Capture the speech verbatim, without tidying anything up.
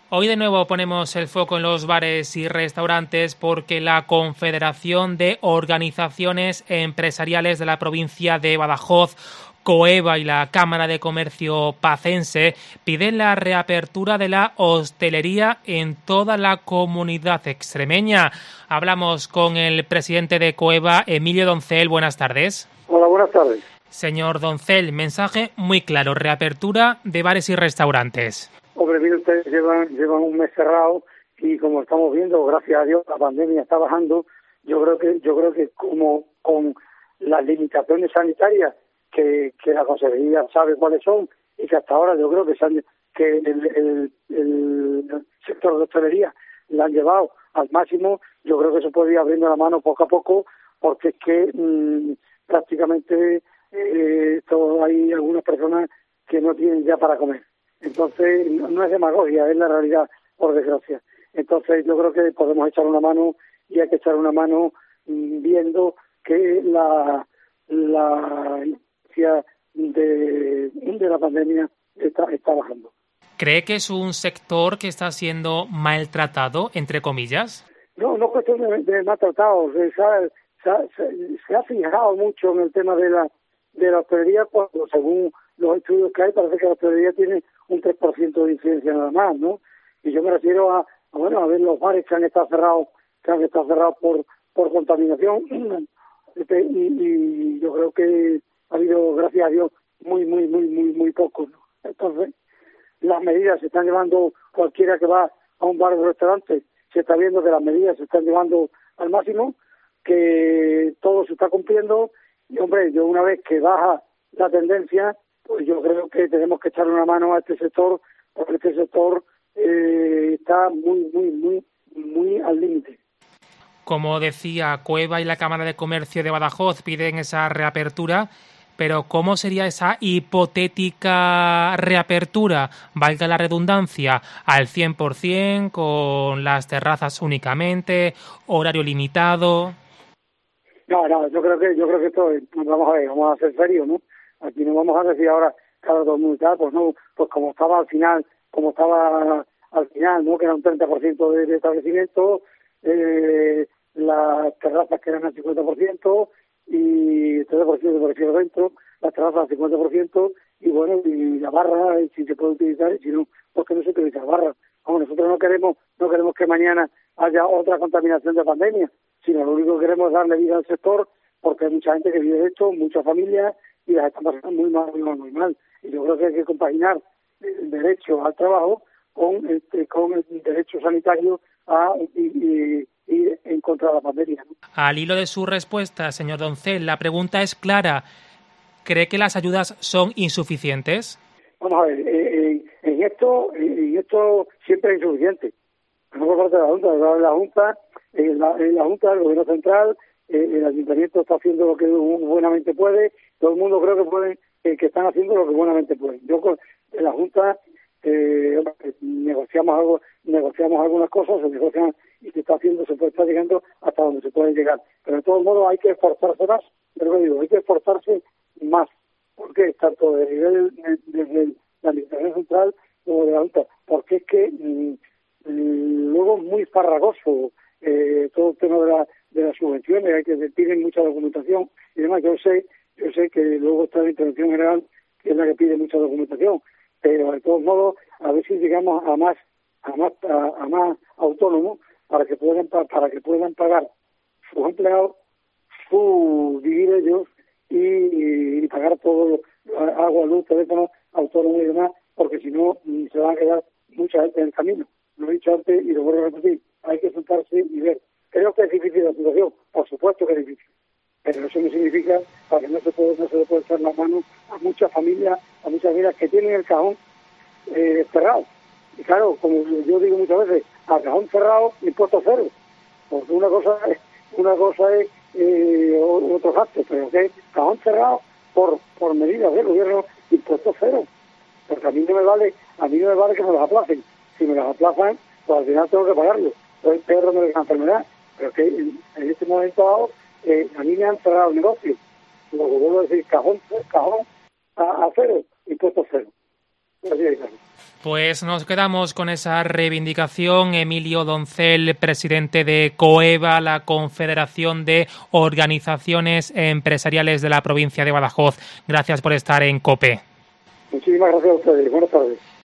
Hoy de nuevo ponemos el foco en los bares y restaurantes porque la Confederación de Organizaciones Empresariales de la provincia de Badajoz, COEBA y la Cámara de Comercio Pacense piden la reapertura de la hostelería en toda la comunidad extremeña. Hablamos con el presidente de COEBA, Emilio Doncel. Buenas tardes. Hola, buenas tardes. Señor Doncel, mensaje muy claro, reapertura de bares y restaurantes. Hombre, mire, ustedes llevan, llevan un mes cerrado y como estamos viendo, gracias a Dios, la pandemia está bajando. Yo creo que yo creo que como con las limitaciones sanitarias que, que la Consejería sabe cuáles son y que hasta ahora yo creo que, se han, que el, el, el sector de hostelería la han llevado al máximo, yo creo que se puede ir abriendo la mano poco a poco porque es que mmm, prácticamente eh, todo, hay algunas personas que no tienen ya para comer. Entonces, no es demagogia, es la realidad, por desgracia. Entonces, yo creo que podemos echar una mano y hay que echar una mano viendo que la la incidencia de, de la pandemia está, está bajando. ¿Cree que es un sector que está siendo maltratado, entre comillas? No, no es cuestión de, de maltratado. Se, se, se, se ha fijado mucho en el tema de la de la hostelería cuando, según los estudios que hay, parece que la hostelería tiene un tres por ciento de incidencia nada más, ¿no? Y yo me refiero a, a bueno, a ver los bares que han estado cerrados, que han estado cerrados por por contaminación, y, y yo creo que ha habido, gracias a Dios, muy, muy, muy, muy, muy poco, ¿no? Entonces, las medidas se están llevando, cualquiera que va a un bar o un restaurante, se está viendo que las medidas se están llevando al máximo, que todo se está cumpliendo, y hombre, yo una vez que baja la tendencia, pues yo creo que tenemos que echar una mano a este sector, porque este sector eh, está muy, muy, muy, muy al límite. Como decía, COEBA y la Cámara de Comercio de Badajoz piden esa reapertura, pero ¿cómo sería esa hipotética reapertura, valga la redundancia, al cien por ciento, con las terrazas únicamente, horario limitado? No, no, yo creo que yo creo que esto, vamos a ver, vamos a ser serios, ¿no? Aquí no vamos a decir ahora cada dos minutos, pues no, pues como estaba al final, como estaba al final, ¿no? Que era un treinta por ciento de, de establecimiento, eh, las terrazas que eran al cincuenta por ciento y treinta por ciento por ciento dentro, las terrazas al cincuenta por ciento y bueno, y la barra, si se puede utilizar, y si no, pues que no se utiliza la barra. Vamos, nosotros no queremos, no queremos que mañana haya otra contaminación de pandemia, sino lo único que queremos es darle vida al sector, porque hay mucha gente que vive de esto, muchas familias, y las están pasando muy mal, muy mal, muy mal. Y yo creo que hay que compaginar el derecho al trabajo con este, con el derecho sanitario a ir en contra de la pandemia, ¿no? Al hilo de su respuesta, señor Doncel, la pregunta es clara. ¿Cree que las ayudas son insuficientes? Vamos a ver, eh, en esto en esto siempre es insuficiente. No por parte de la Junta, la, la Junta, eh, la, la Junta, el Gobierno Central, eh, el Ayuntamiento está haciendo lo que buenamente puede, todo el mundo creo que pueden, eh, que están haciendo lo que buenamente pueden. Yo con en la Junta eh, negociamos algo, negociamos algunas cosas, se negocian y se está haciendo, se puede estar llegando hasta donde se puede llegar. Pero de todos modos hay que esforzarse más, pero digo, hay que esforzarse más, porque tanto desde nivel desde la Administración Central como de la Junta, porque es que mmm, luego muy farragoso eh, todo el tema de, la, de las subvenciones, hay que piden mucha documentación y demás. Yo sé, yo sé que luego está la Intervención General, que es la que pide mucha documentación, pero de todos modos a ver si llegamos a más a más a, a más autónomos para que puedan para que puedan pagar sus empleados, su vivir ellos y, y pagar todo, agua, luz, teléfono, autónomo y demás, porque si no se van a quedar mucha gente en el camino. Lo he dicho antes y lo vuelvo a repetir, hay que sentarse y ver. Creo que es difícil la situación, por supuesto que es difícil, pero eso no significa para que no se puede, no se le puede echar la mano a muchas familias, a muchas familias que tienen el cajón eh, cerrado. Y claro, como yo digo muchas veces, al cajón cerrado, impuesto cero, porque una cosa es, una cosa es eh, otros gastos, pero que cajón cerrado por por medidas del gobierno, impuesto cero, porque a mí no me vale, a mí no me vale que me los aplacen. Si me las aplazan, pues al final tengo que pagarlo. Soy perro de la enfermedad. Pero que en, en este momento dado, eh, a mí me han cerrado el negocio. Lo que vuelvo a decir, cajón, cajón a, a cero, impuesto cero. Así es, Pues nos quedamos con esa reivindicación. Emilio Doncel, presidente de COEVA, la Confederación de Organizaciones Empresariales de la provincia de Badajoz. Gracias por estar en COPE. Muchísimas gracias a ustedes. Buenas tardes.